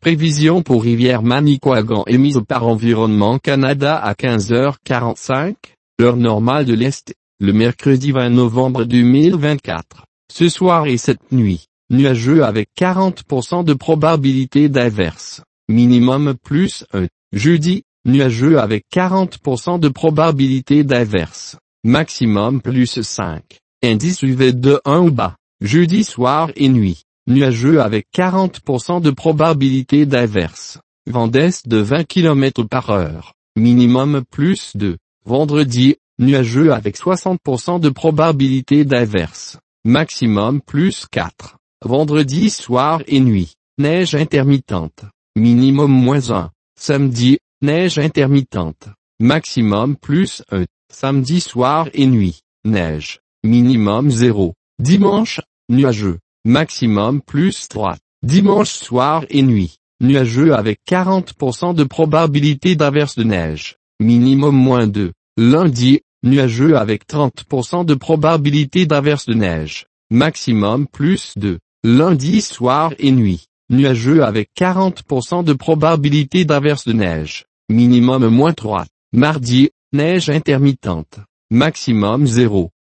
Prévision pour Rivière-Manicouagan émise par Environnement Canada à 15h45, heure normale de l'Est, le mercredi 20 novembre 2024. Ce soir et cette nuit, nuageux avec 40% de probabilité d'averse. Minimum plus 1. Jeudi, nuageux avec 40% de probabilité d'averse. Maximum plus 5. Indice UV de 1 ou bas. Jeudi soir et nuit, nuageux avec 40% de probabilité d'averse. Vent d'est de 20 km/h. Minimum plus 2. Vendredi, nuageux avec 60% de probabilité d'averse. Maximum plus 4. Vendredi soir et nuit, neige intermittente. Minimum moins 1. Samedi, neige intermittente. Maximum plus 1. Samedi soir et nuit, neige. Minimum 0. Dimanche, nuageux. Maximum plus 3. Dimanche soir et nuit, nuageux avec 40% de probabilité d'averse de neige. Minimum moins 2. Lundi, nuageux avec 30% de probabilité d'averse de neige. Maximum plus 2. Lundi soir et nuit, nuageux avec 40% de probabilité d'averse de neige. Minimum moins 3. Mardi, neige intermittente. Maximum 0.